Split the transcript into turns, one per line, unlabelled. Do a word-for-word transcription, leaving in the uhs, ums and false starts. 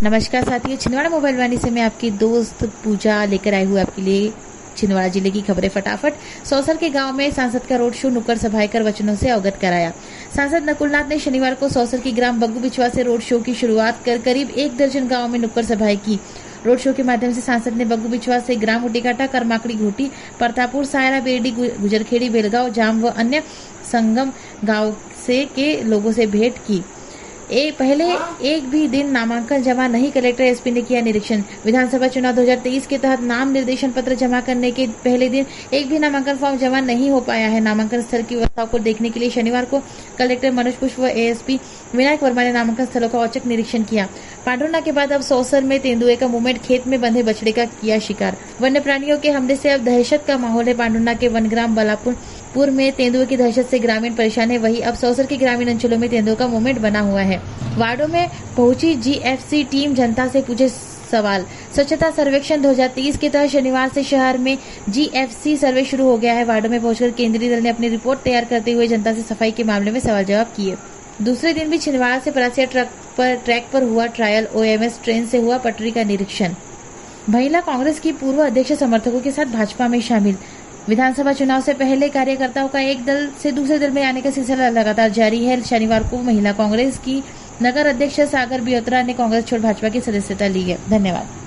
नमस्कार साथियों, छिंदवाड़ा मोबाइल वाणी से मैं आपकी दोस्त पूजा लेकर आई हूँ आपके लिए छिंदवाड़ा जिले की खबरें फटाफट। सौसर के गांव में सांसद का रोड शो नुक्कड़ सभाएं कर वचनों से अवगत कराया। सांसद नकुलनाथ ने शनिवार को सौसर की ग्राम बग्गू बिछवा से रोड शो की शुरुआत कर करीब एक दर्जन गाँव में नुक्कड़ सभाएं की। रोड शो के माध्यम से सांसद ने बग्गू बिछवा से ग्राम हुटीकाटा, करमाकड़ी घोटी, परतापुर, सायरा, बेरडी, गुजरखेड़ी, बेलगांव, जाम व अन्य संगम गांव से के लोगों से भेंट की। ए, पहले एक भी दिन नामांकन जमा नहीं, कलेक्टर एसपी ने किया निरीक्षण। विधानसभा चुनाव दो हज़ार तेईस के तहत नाम निर्देशन पत्र जमा करने के पहले दिन एक भी नामांकन फॉर्म जमा नहीं हो पाया है। नामांकन स्थल की व्यवस्थाओं को देखने के लिए शनिवार को कलेक्टर मनोज पुष्प व एएसपी विनायक वर्मा ने नामांकन स्थलों का औचक निरीक्षण किया। पांडुरना के बाद अब सौसर में तेंदुए का मूवमेंट, खेत में बंधे बछड़े का किया शिकार। वन्य प्राणियों के हमले से अब दहशत का माहौल है। पांडुरना के वनग्राम बलापुर पूर्व में तेंदुए की दहशत से ग्रामीण परेशान है, वहीं अब सौसर के ग्रामीण अंचलों में तेंदुओं का मूवमेंट बना हुआ है। वार्डों में पहुंची जीएफसी टीम जनता से पूछे सवाल। स्वच्छता सर्वेक्षण दो हज़ार तेईस के तहत शनिवार से शहर में जीएफसी सर्वे शुरू हो गया है। वार्डों में पहुंचकर केंद्रीय दल ने अपनी रिपोर्ट तैयार करते हुए जनता से सफाई के मामले में सवाल जवाब किए। दूसरे दिन भी छिंदवाड़ा से परासिया ट्रक पर ट्रैक पर हुआ ट्रायल। ओएमएस ट्रेन से हुआ पटरी का निरीक्षण। महिला कांग्रेस की पूर्व अध्यक्ष समर्थकों के साथ भाजपा में शामिल। विधानसभा चुनाव से पहले कार्यकर्ताओं का एक दल से दूसरे दल में आने का सिलसिला लगातार जारी है। शनिवार को महिला कांग्रेस की नगर अध्यक्ष सागर बियोत्रा ने कांग्रेस छोड़ भाजपा की सदस्यता ली है। धन्यवाद।